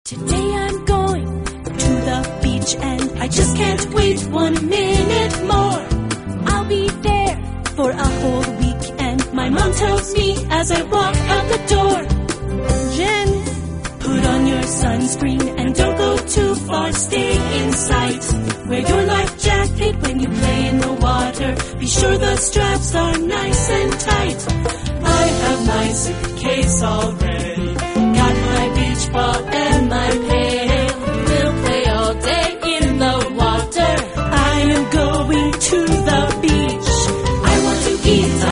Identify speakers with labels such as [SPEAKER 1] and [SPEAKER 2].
[SPEAKER 1] Today I'm going to the beach and I just can't wait 1 minute more. I'll be there for a whole week and my mom tells me as I walk out the door, Jen, put on your sunscreen and don't go too far, stay in sight. Wear your life jacket when you play in the water. Be sure the straps are nice and tight. I have my suitcase all ready.